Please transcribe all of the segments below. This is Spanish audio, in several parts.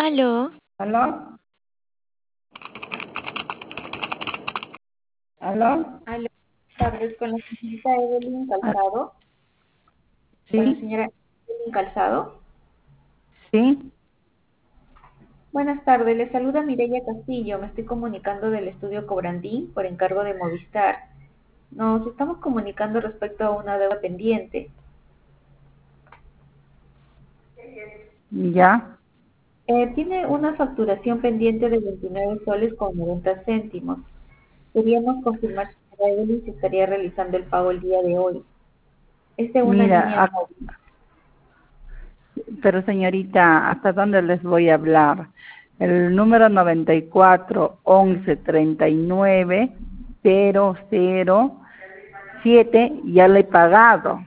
Aló, ¿Aló? ¿Aló? Aló, buenas tardes con la señorita Evelyn Ah, Calzado. Con la sí, señora Evelyn Calzado. sí. Buenas tardes, le saluda Mireya Castillo. Me estoy comunicando del estudio Cobrandín por encargo de Movistar. Nos estamos comunicando respecto a una deuda pendiente. Ya. Tiene una facturación pendiente de 29 soles con 90 céntimos. Queríamos confirmar, señora Evelyn, si estaría realizando el pago el día de hoy. Es de una Mira, línea móvil. pero señorita, ¿hasta dónde les voy a hablar? El número 94 11 39 007 ya le he pagado.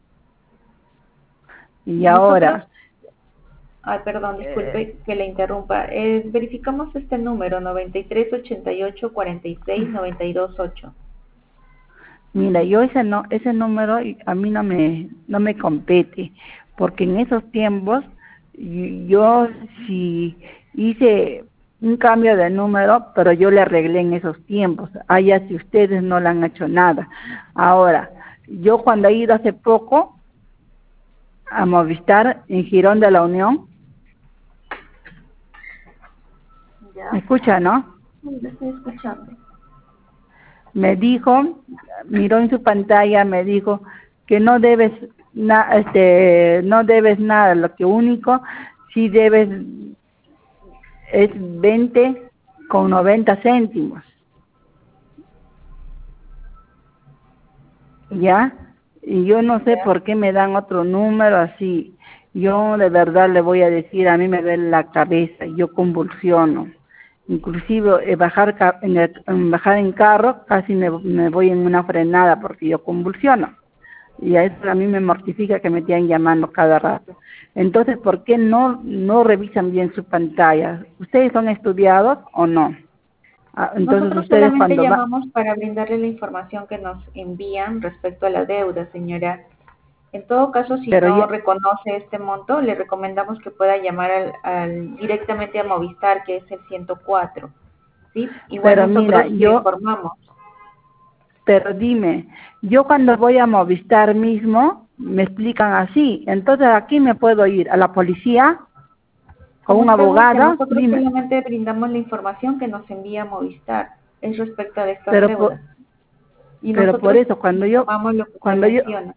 Y Nosotros ahora, Ay, perdón, eh, disculpe que le interrumpa. Verificamos este número, 93 88 46 92 8. mira, yo ese número a mí no me compete, porque en esos tiempos yo sí hice un cambio de número, pero yo le arreglé en esos tiempos. Allá si ustedes no le han hecho nada. Ahora, yo cuando he ido hace poco a Movistar en Girón de la Unión, ¿me ¿Ya? escucha, no? Sí, lo estoy escuchando. Me dijo, miró en su pantalla, me dijo que no debes nada, lo que único sí debes es 20,90 céntimos, ¿ya? Y yo no sé ¿Ya? por qué me dan otro número así. Yo de verdad le voy a decir, a mí me duele la cabeza, yo convulsiono. Inclusive bajar en carro casi me voy en una frenada porque yo convulsiono. Y a eso a mí me mortifica que me estén llamando cada rato. Entonces, ¿por qué no revisan bien su pantalla? ¿Ustedes son estudiados o no? Entonces, Nosotros ustedes solamente cuando van, llamamos para brindarle la información que nos envían respecto a la deuda, señora. En todo caso, si pero no ya, reconoce este monto, le recomendamos que pueda llamar directamente a Movistar, que es el 104. ¿Sí? Igual pero mira, nosotros le informamos. pero dime, yo cuando voy a Movistar mismo, me explican así. Entonces, ¿aquí me puedo ir? ¿A la policía? ¿Con Como un usted guste, abogado? nosotros Dime, solamente brindamos la información que nos envía Movistar es respecto de estas pero deudas. Y pero por nosotros eso, informamos lo que usted cuando yo, menciona.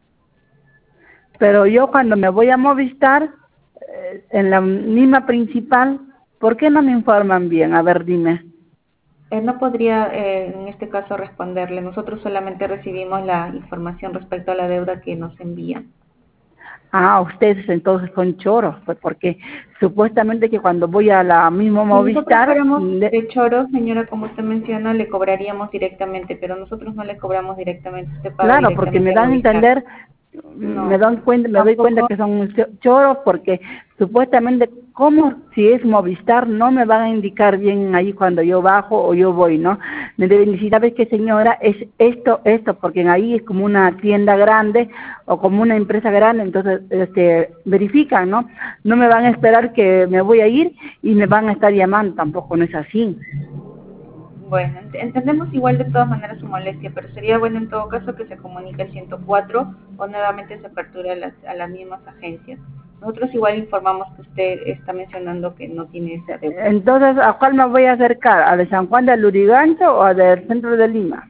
pero yo cuando me voy a Movistar, en la misma principal, ¿por qué no me informan bien? A ver, dime. Él no podría, en este caso, responderle. Nosotros solamente recibimos la información respecto a la deuda que nos envían. Ah, ustedes entonces son choros, pues porque supuestamente que cuando voy a la misma Si nosotros Movistar, fuéramos de Choro, señora, como usted menciona, le cobraríamos directamente, pero nosotros no le cobramos directamente. Usted paga claro, porque me directamente a dan a Movistar. entender, No, me doy cuenta tampoco. que son choros porque supuestamente, ¿cómo si es Movistar no me van a indicar bien ahí cuando yo bajo o yo voy, ¿no? Me deben decir, ¿sabes qué, señora? Es esto, porque ahí es como una tienda grande o como una empresa grande, entonces verifican, ¿no? No me van a esperar que me voy a ir y me van a estar llamando, tampoco no es así. Bueno, entendemos igual de todas maneras su molestia, pero sería bueno en todo caso que se comunique al 104 o nuevamente se aperture a las mismas agencias. Nosotros igual informamos que usted está mencionando que no tiene esa deuda. Entonces, ¿a cuál me voy a acercar? ¿A de San Juan de Lurigancho o a del centro de Lima?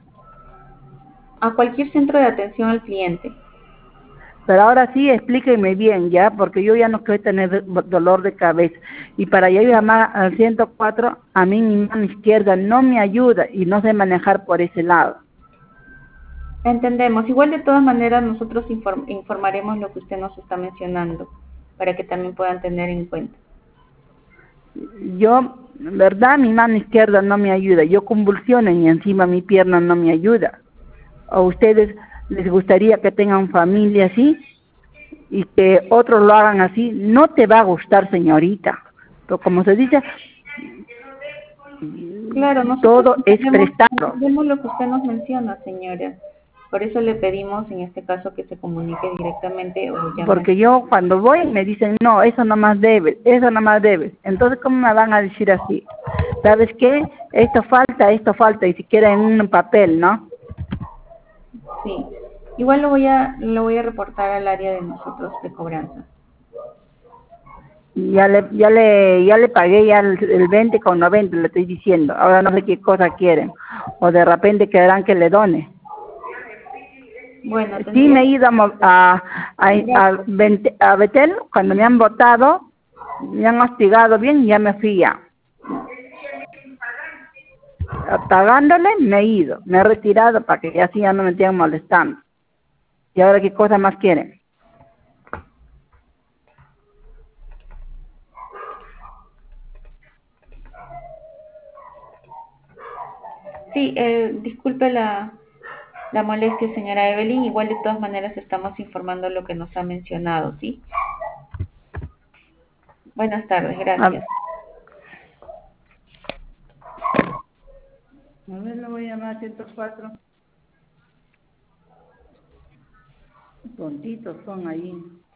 A cualquier centro de atención al cliente. Pero ahora sí, explíqueme bien, ¿ya? Porque yo ya no quiero tener dolor de cabeza. Y para yo llamar al 104, a mí mi mano izquierda no me ayuda y no sé manejar por ese lado. Entendemos. Igual de todas maneras nosotros informaremos lo que usted nos está mencionando para que también puedan tener en cuenta. Yo, ¿verdad? Mi mano izquierda no me ayuda. Yo convulsiono y encima mi pierna no me ayuda. ¿A ustedes les gustaría que tengan familia así y que otros lo hagan así? No te va a gustar, señorita. Pero como se dice, Claro, nosotros todo es prestado. entendemos lo que usted nos menciona, señora. Por eso le pedimos en este caso que se comunique directamente o llame. Porque yo cuando voy me dicen, no, eso no más debes, eso no más debes. Entonces, ¿cómo me van a decir así? ¿Sabes qué? Esto falta, y siquiera en un papel, ¿no? Sí, igual lo voy a reportar al área de nosotros de cobranza. Ya le pagué ya el 20,90, le estoy diciendo. Ahora no sé qué cosa quieren. O de repente querrán que le done. Bueno, Sí me tendría. he ido a Betel, cuando me han votado, me han hostigado bien y ya me fui ya. Pagándole me he ido, me he retirado para que así ya no me estén molestando. ¿Y ahora qué cosa más quieren? Sí, disculpe la molestia, señora Evelyn. Igual de todas maneras estamos informando lo que nos ha mencionado, ¿sí? Buenas tardes, A, gracias. a ver, le voy a llamar a 104. Tontitos son ahí.